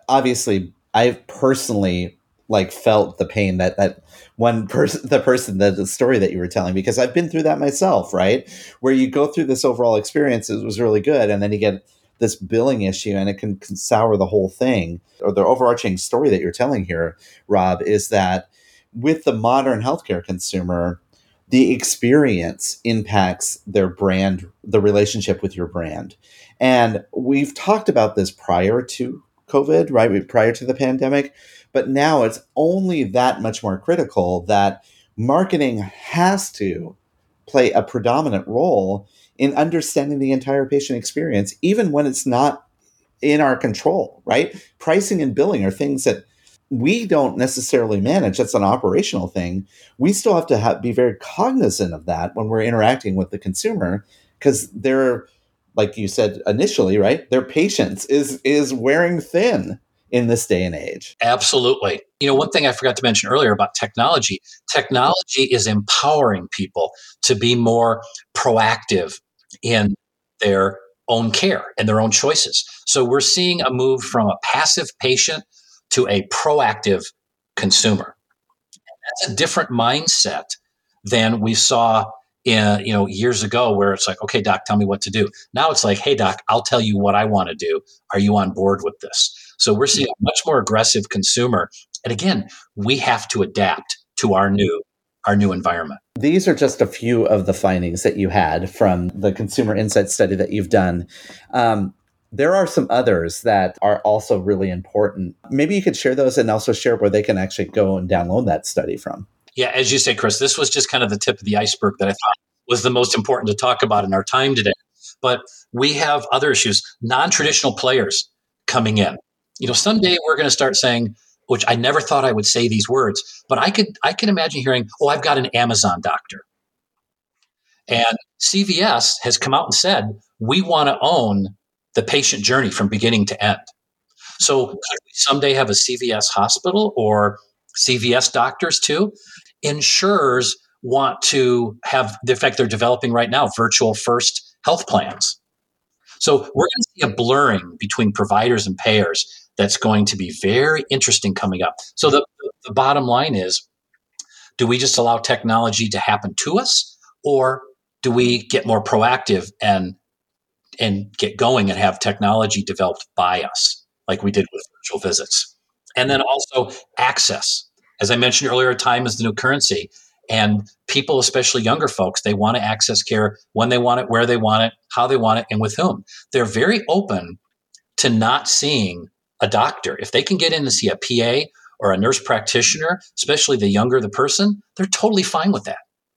I personally felt the pain that the story that you were telling, because I've been through that myself, right? Where you go through this overall experience, it was really good, and then you get this billing issue, and it can sour the whole thing. Or the overarching story that you're telling here, Rob, is that with the modern healthcare consumer, the experience impacts their brand, the relationship with your brand. And we've talked about this prior to COVID, right? Prior to the pandemic. But now it's only that much more critical that marketing has to play a predominant role in understanding the entire patient experience, even when it's not in our control, right? Pricing and billing are things that we don't necessarily manage. That's an operational thing. We still have to be very cognizant of that when we're interacting with the consumer, because they're, like you said initially, right? Their patience is wearing thin in this day and age. Absolutely. One thing I forgot to mention earlier about technology is empowering people to be more proactive in their own care and their own choices. So we're seeing a move from a passive patient to a proactive consumer. That's a different mindset than we saw years ago, where it's like, okay, doc, tell me what to do. Now it's like, hey, doc, I'll tell you what I want to do. Are you on board with this? So we're seeing a much more aggressive consumer. And again, we have to adapt to our new environment. These are just a few of the findings that you had from the consumer insight study that you've done. There are some others that are also really important. Maybe you could share those and also share where they can actually go and download that study from. Yeah, as you say, Chris, this was just kind of the tip of the iceberg that I thought was the most important to talk about in our time today. But we have other issues, non-traditional players coming in. Someday we're going to start saying, which I never thought I would say these words, but I can imagine hearing, oh, I've got an Amazon doctor. And CVS has come out and said, we want to own the patient journey from beginning to end. So could we someday have a CVS hospital or CVS doctors too? Insurers want to have, in fact, they're developing right now virtual first health plans. So we're going to see a blurring between providers and payers that's going to be very interesting coming up. So the bottom line is, do we just allow technology to happen to us, or do we get more proactive and get going and have technology developed by us, like we did with virtual visits? And then also access. As I mentioned earlier, time is the new currency. And people, especially younger folks, they want to access care when they want it, where they want it, how they want it, and with whom. They're very open to not seeing a doctor. If they can get in to see a PA or a nurse practitioner, especially the younger the person, they're totally fine with that.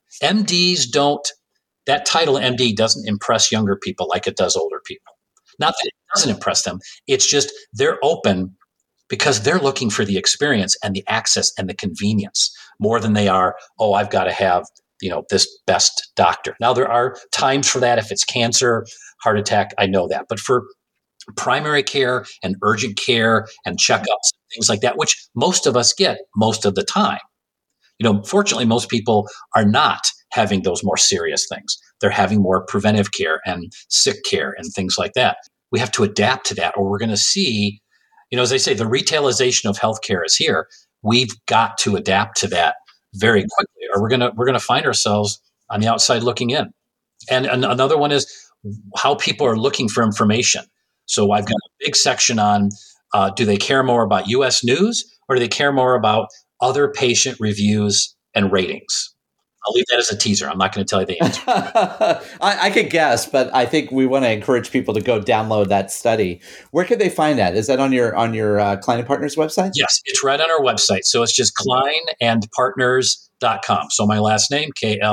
MDs don't, that title MD doesn't impress younger people like it does older people. Not that it doesn't impress them. It's just they're open because they're looking for the experience and the access and the convenience more than they are, oh, I've got to have, this best doctor. Now, there are times for that. If it's cancer, heart attack, I know that. But for primary care and urgent care and checkups, things like that, which most of us get most of the time. Fortunately, most people are not having those more serious things. They're having more preventive care and sick care and things like that. We have to adapt to that, or we're going to see, as I say, the retailization of healthcare is here. We've got to adapt to that very quickly, or we're going to find ourselves on the outside looking in. And another one is how people are looking for information. So I've got a big section on, do they care more about U.S. news, or do they care more about other patient reviews and ratings? I'll leave that as a teaser. I'm not going to tell you the answer. I could guess, but I think we want to encourage people to go download that study. Where could they find that? Is that on your Klein and Partners website? Yes, it's right on our website. So it's just kleinandpartners.com. So my last name,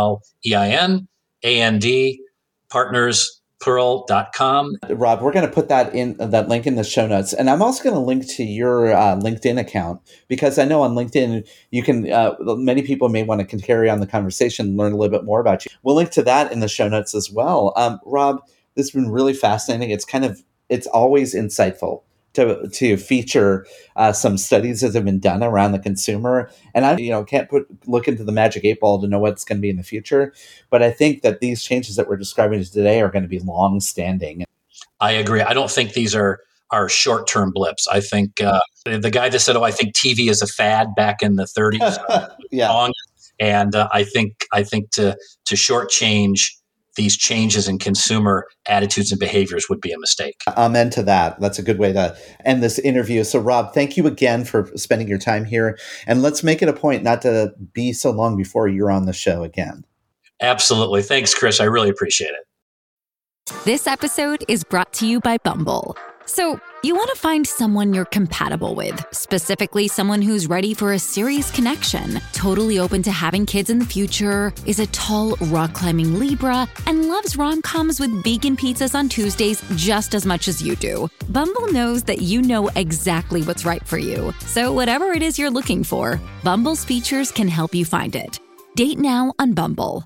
KLEIN, AND, partners, plural.com. Rob, we're going to put that link in the show notes. And I'm also going to link to your LinkedIn account, because I know on LinkedIn, you can, many people may want to carry on the conversation, learn a little bit more about you. We'll link to that in the show notes as well. Rob, this has been really fascinating. It's always insightful to feature some studies that have been done around the consumer. And I can't look into the magic 8 ball to know what's going to be in the future. But I think that these changes that we're describing today are going to be long-standing. I agree. I don't think these are short-term blips. I think the guy that said, I think TV is a fad back in the 30s. Yeah. Wrong. And I think to shortchange these changes in consumer attitudes and behaviors would be a mistake. Amen to that. That's a good way to end this interview. So, Rob, thank you again for spending your time here. And let's make it a point not to be so long before you're on the show again. Absolutely. Thanks, Chris. I really appreciate it. This episode is brought to you by Bumble. So, you want to find someone you're compatible with, specifically someone who's ready for a serious connection, totally open to having kids in the future, is a tall, rock-climbing Libra, and loves rom-coms with vegan pizzas on Tuesdays just as much as you do. Bumble knows that you know exactly what's right for you. So whatever it is you're looking for, Bumble's features can help you find it. Date now on Bumble.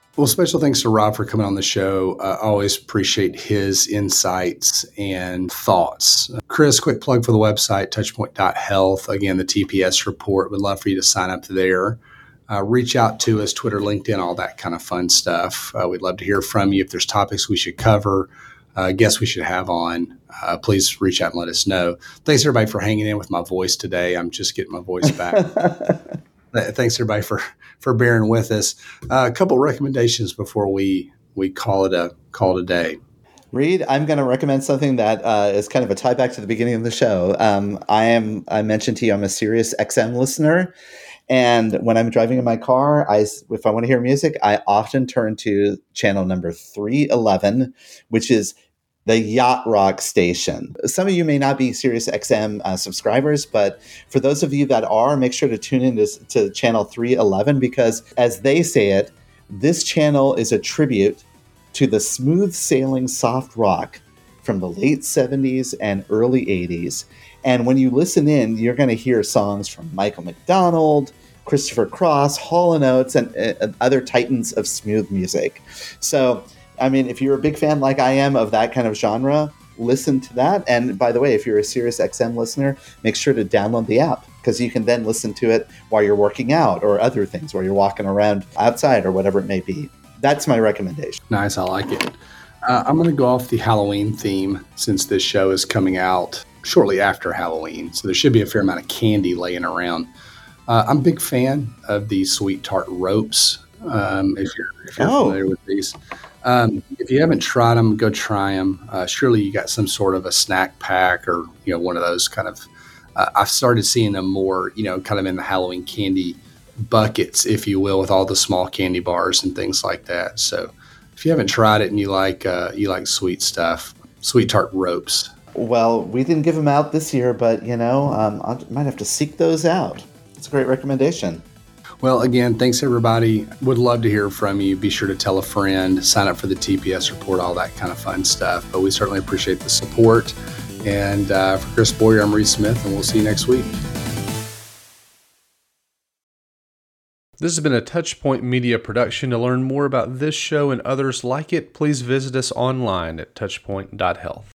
Well, special thanks to Rob for coming on the show. I always appreciate his insights and thoughts. Chris, quick plug for the website, touchpoint.health. Again, the TPS report. Would love for you to sign up there. Reach out to us, Twitter, LinkedIn, all that kind of fun stuff. We'd love to hear from you. If there's topics we should cover, guests we should have on, please reach out and let us know. Thanks, everybody, for hanging in with my voice today. I'm just getting my voice back. Thanks, everybody, for bearing with us. A couple recommendations before we call it a day. Reed, I'm going to recommend something that is kind of a tie back to the beginning of the show. I mentioned to you I'm a Sirius XM listener, and when I'm driving in my car, if I want to hear music, I often turn to channel number 311, which is the Yacht Rock station. Some of you may not be Sirius XM subscribers, but for those of you that are, make sure to tune in to channel 311 because, as they say it, this channel is a tribute to the smooth sailing soft rock from the late 70s and early 80s. And when you listen in, you're going to hear songs from Michael McDonald, Christopher Cross, Hall & Oates, and other titans of smooth music. So, I mean, if you're a big fan like I am of that kind of genre, listen to that. And by the way, if you're a Sirius XM listener, make sure to download the app because you can then listen to it while you're working out or other things, while you're walking around outside or whatever it may be. That's my recommendation. Nice. I like it. I'm going to go off the Halloween theme since this show is coming out shortly after Halloween. So there should be a fair amount of candy laying around. I'm a big fan of the Sweet Tart Ropes. If you're familiar with these. If you haven't tried them, go try them. Surely you got some sort of a snack pack or, one of those kind of, I've started seeing them more, kind of in the Halloween candy buckets, if you will, with all the small candy bars and things like that. So if you haven't tried it and you like sweet stuff, Sweet Tart Ropes. Well, we didn't give them out this year, but, I might have to seek those out. It's a great recommendation. Well, again, thanks, everybody. Would love to hear from you. Be sure to tell a friend, sign up for the TPS report, all that kind of fun stuff. But we certainly appreciate the support. And for Chris Boyer, I'm Reed Smith, and we'll see you next week. This has been a Touchpoint Media production. To learn more about this show and others like it, please visit us online at touchpoint.health.